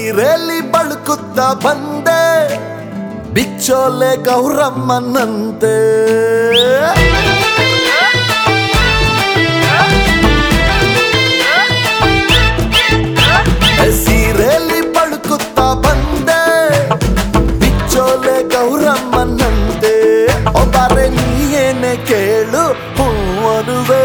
ಸೀರೆಲಿ ಬಳುಕುತ್ತ ಬಂದೆ ಬಿಚ್ಚೋಲೆ ಗೌರಮ್ಮನಂತೆ ಸೀರೆಲಿ ಬಳುಕುತ್ತ ಬಂದೆ ಬಿಚ್ಚೋಲೆ ಗೌರಮ್ಮನಂತೆ ಒಬ್ಬರೇ ನೀಯೇನೆ ಕೇಳು ಹೂ ಅನ್ನುವೆ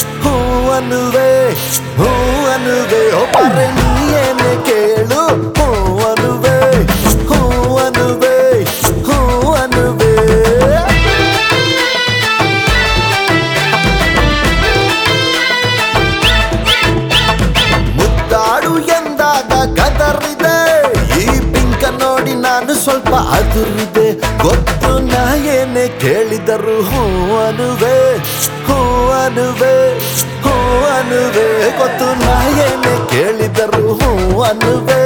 ಒಬ್ಬರೇ ನೀಯೇನೆ ಕೇಳು ಹೂ ಅನ್ನುವೆ ಮುದ್ದಾಡು ಎಂದಾಗ ಗದರಿದೆ ಈ ಪಿಂಕ ನೋಡಿ ನಾನು ಸ್ವಲ್ಪ ಅದುರಿದೆ ಗೊತ್ತು ನಾ ಏನೇ ಕೇಳಿದರು ಹೂ ಅನ್ನುವೆ ಗೊತ್ತು ನಾ ಏನೇ ಕೇಳಿದರು ಹೂ ಅನ್ನುವೆ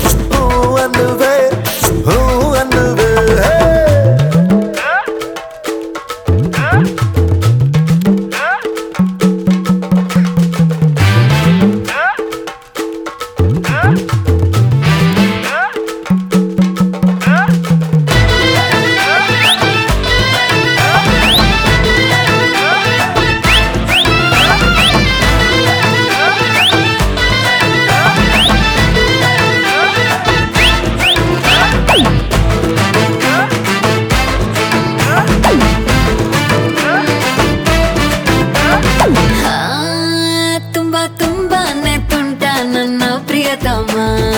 ತುಂಬಾನೇ ತುಂಟ ನನ್ನ ಪ್ರಿಯತಮ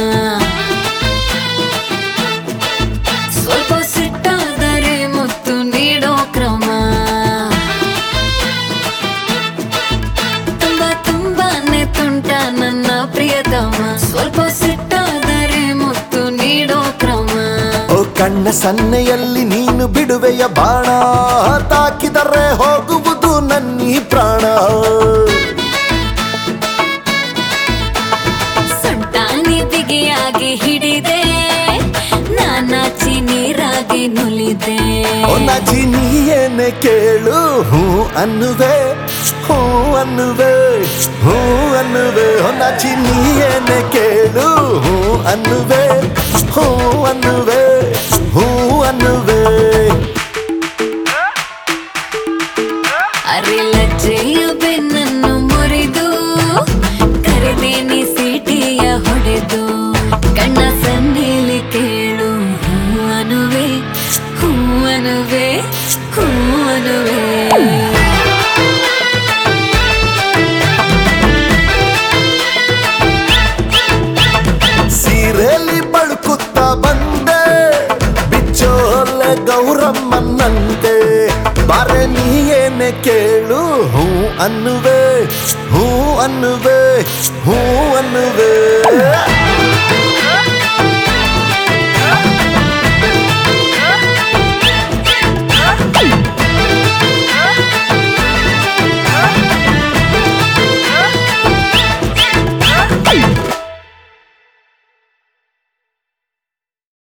ಸ್ವಲ್ಪ ಸಿಟ್ಟಾದರೆ ಮುತ್ತು ನೀಡೋ ಕ್ರಮ ತುಂಬಾನೇ ತುಂಟ ನನ್ನ ಪ್ರಿಯತಮ ಸ್ವಲ್ಪ ಸಿಟ್ಟಾದರೆ ಮುತ್ತು ನೀಡೋ ಕ್ರಮ ಓ ಕಣ್ಣ ಸನ್ನೆಯಲ್ಲಿ ನೀನು ಬಿಡುವೆಯ ಬಾಣ ತಾಕಿದರೆ ಹೋಗುವುದು ನನ್ನೀ ಪ್ರಾಣ ಬಿಗಿಯಾಗಿ ಹಿಡಿದೆ ನಾನಾಚಿ ನೀರಾಗಿ ನುಲಿದೆ ನಾಚಿ ನೀಯೇನೆ ಕೇಳು ಹೂ ಅನ್ನುವೆ ನಾಚಿ ನೀಯೇನೆ ಕೇಳು ಹೂ ಅನ್ನುವೆ ಅರೆ ಲಜ್ಜೆಯ ಬೆನ್ನನ್ನು ಮುರಿದು ಕರೆದೇನಿ ಸೀಟಿಯ ಹೊಡೆದು ಕಣ್ಣ ಸನ್ನೆಲಿ ಕೇಳು ಹೂ ಅನ್ನುವೆ ಸೀರೆಲಿ ಬಳುಕುತ್ತ ಬಂದೆ ಬಿಚ್ಚೋಲೆ ಗೌರಮ್ಮನಂತೆ ಬಾರೆ ನೀಯೇನೆ ಕೇಳು ಹೂ ಅನ್ನುವೆ